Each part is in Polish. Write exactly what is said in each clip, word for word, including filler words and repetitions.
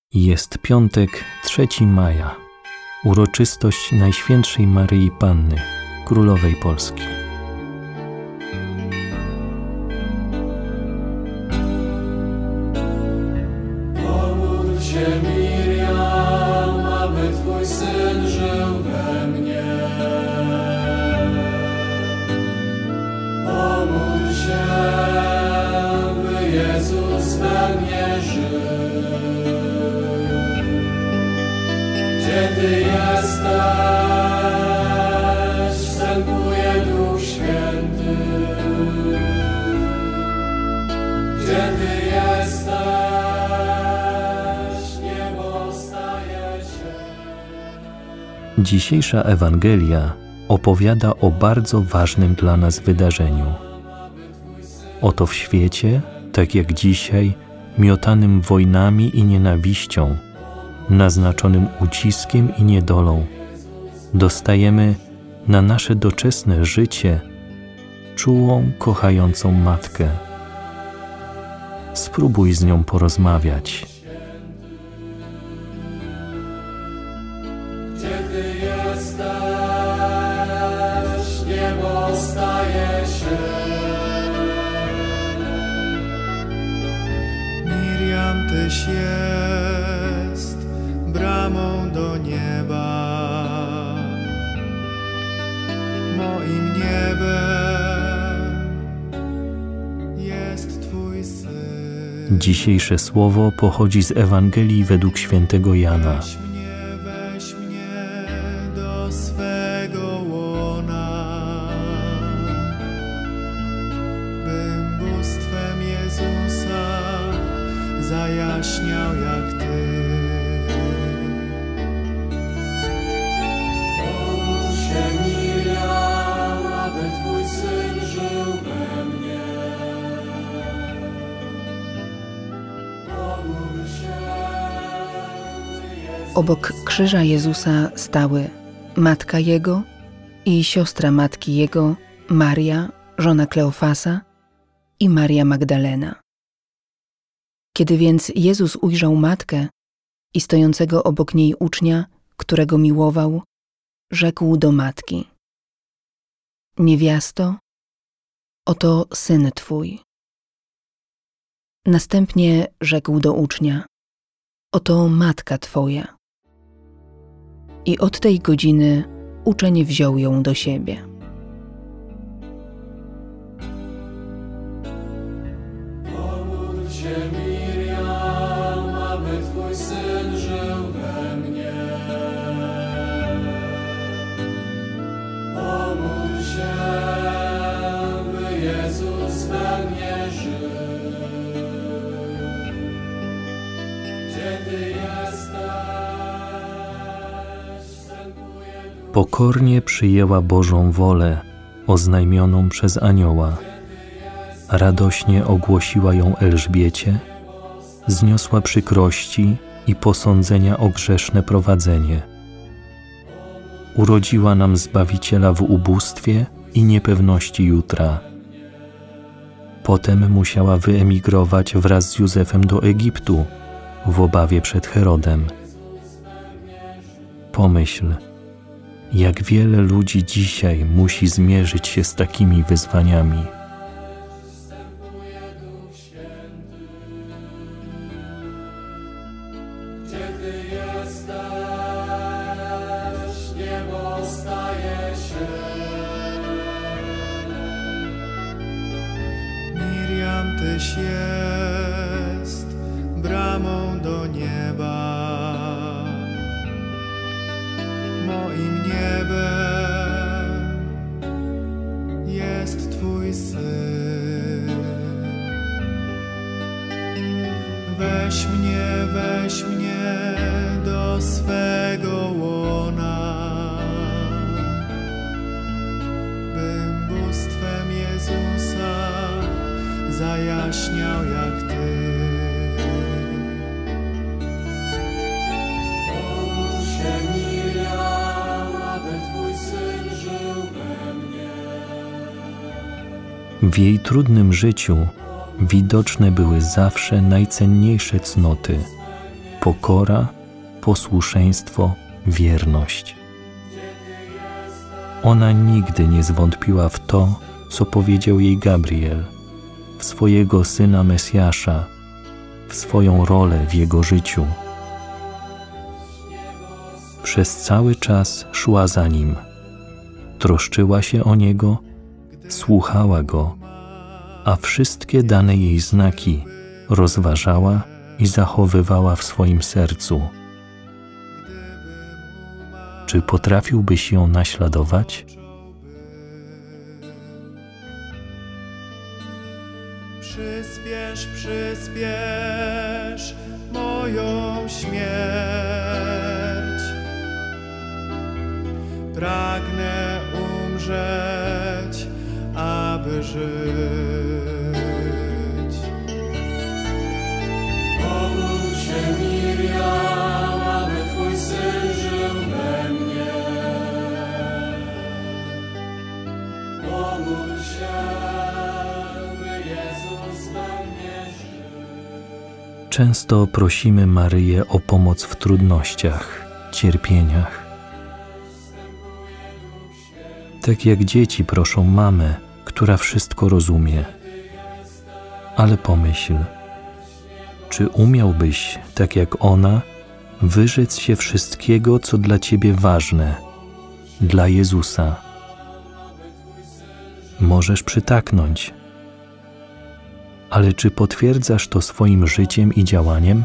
Jest piątek, trzeciego maja, uroczystość Najświętszej Maryi Panny, Królowej Polski. Pomódl się, Miriam, aby Twój Syn żył we mnie. Pomódl się, by Jezus we mnie żył. Gdzie Ty jesteś, wstępuje Duch Święty. Gdzie Ty jesteś, niebo staje się. Dzisiejsza Ewangelia opowiada o bardzo ważnym dla nas wydarzeniu. Oto w świecie, tak jak dzisiaj, miotanym wojnami i nienawiścią, naznaczonym uciskiem i niedolą, dostajemy na nasze doczesne życie czułą, kochającą matkę. Spróbuj z nią porozmawiać. Gdzie Ty jesteś, niebo staje się. Miriam, Tyś jest bramą do nieba. Moim niebem jest Twój Syn. Dzisiejsze słowo pochodzi z Ewangelii według świętego Jana. Weź mnie, weź mnie do swego łona, bym bóstwem Jezusa zajaśniał jak Ty. Pomódl się, Miriam, aby Twój Syn żył we mnie. Pomódl się, by Jezus. Obok krzyża Jezusa stały matka Jego i siostra matki Jego, Maria, żona Kleofasa, i Maria Magdalena. Kiedy więc Jezus ujrzał matkę i stojącego obok niej ucznia, którego miłował, rzekł do matki: Niewiasto, oto syn Twój. Następnie rzekł do ucznia: Oto matka Twoja. I od tej godziny uczeń wziął ją do siebie. Pomódl się, Miriam, aby Twój Syn żył we mnie. Pomódl się, by Jezus we mnie żył. Gdzie Ty jesteś, wstępuje Duch. Pokornie przyjęła Bożą wolę, oznajmioną przez anioła. Radośnie ogłosiła ją Elżbiecie, zniosła przykrości i posądzenia o grzeszne prowadzenie. Urodziła nam Zbawiciela w ubóstwie i niepewności jutra. Potem musiała wyemigrować wraz z Józefem do Egiptu w obawie przed Herodem. Pomyśl, jak wiele ludzi dzisiaj musi zmierzyć się z takimi wyzwaniami. Gdzie Ty jesteś, niebo staje się. Miriam, Tyś jest bramą do nieba. Moim niebem jest Twój Syn. Weź mnie, weź mnie do swego łona, bym bóstwem Jezusa zajaśniał jak Ty. Pomódl się, Miriam, aby Twój Syn żył we mnie. W jej trudnym życiu widoczne były zawsze najcenniejsze cnoty: pokora, posłuszeństwo, wierność. Ona nigdy nie zwątpiła w to, co powiedział jej Gabriel, w swojego Syna Mesjasza, w swoją rolę w jego życiu. Przez cały czas szła za nim, troszczyła się o niego, słuchała go, a wszystkie dane jej znaki rozważała i zachowywała w swoim sercu. Czy potrafiłbyś ją naśladować? Przyspiesz, przyspiesz moją śmierć. Pragnę umrzeć, aby żyć. Pomódl się, Miriam, aby Twój Syn żył we mnie. Pomódl się, by Jezus we mnie żył. Często prosimy Maryję o pomoc w trudnościach, cierpieniach. Tak jak dzieci proszą mamę, która wszystko rozumie. Ale pomyśl, czy umiałbyś, tak jak ona, wyrzec się wszystkiego, co dla ciebie ważne, dla Jezusa? Możesz przytaknąć, ale czy potwierdzasz to swoim życiem i działaniem?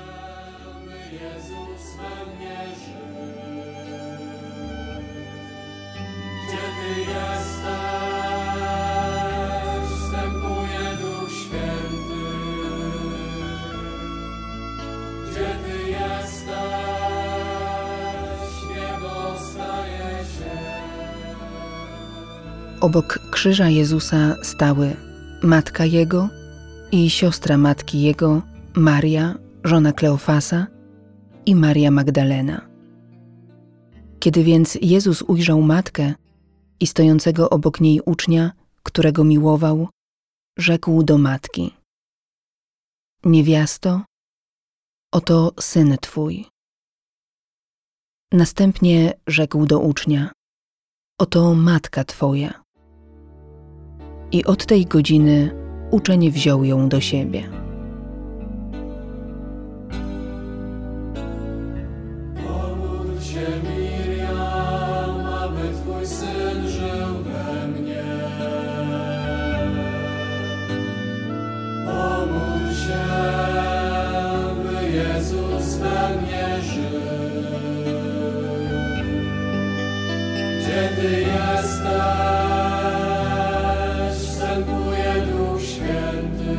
Obok krzyża Jezusa stały matka Jego i siostra matki Jego, Maria, żona Kleofasa i Maria Magdalena. Kiedy więc Jezus ujrzał matkę i stojącego obok niej ucznia, którego miłował, rzekł do matki: Niewiasto, oto syn twój. Następnie rzekł do ucznia: Oto matka twoja. I od tej godziny uczeń wziął ją do siebie. Pomódl się, Miriam, aby Twój Syn żył we mnie. Pomódl się, by Jezus we mnie żył. Gdzie Ty jesteś? Wstępuje Duch Święty.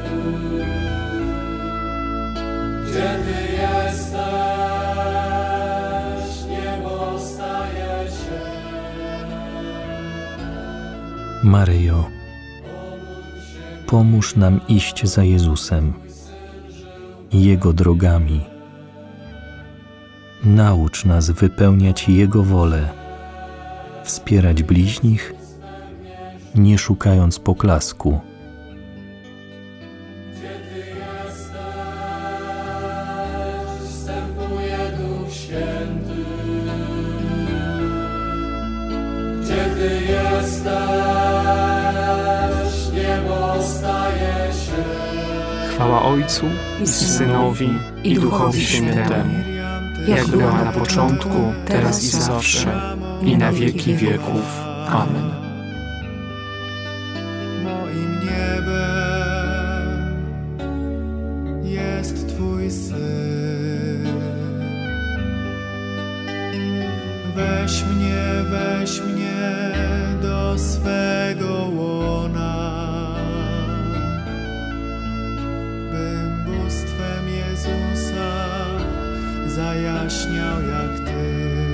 Gdzie Ty jesteś? Niebo staje się. Maryjo, pomóż nam iść za Jezusem, Jego drogami. Naucz nas wypełniać Jego wolę, wspierać bliźnich, nie szukając poklasku. Gdzie Ty jesteś? Wstępuje Duch Święty. Gdzie Ty jesteś? Niebo staje się. Chwała Ojcu i Synowi i Duchowi Świętemu, jak była na początku, teraz i zawsze, i na wieki wieków. Amen. Moim niebem jest Twój Syn. Weź mnie, weź mnie do swego łona, bym bóstwem Jezusa zajaśniał jak Ty.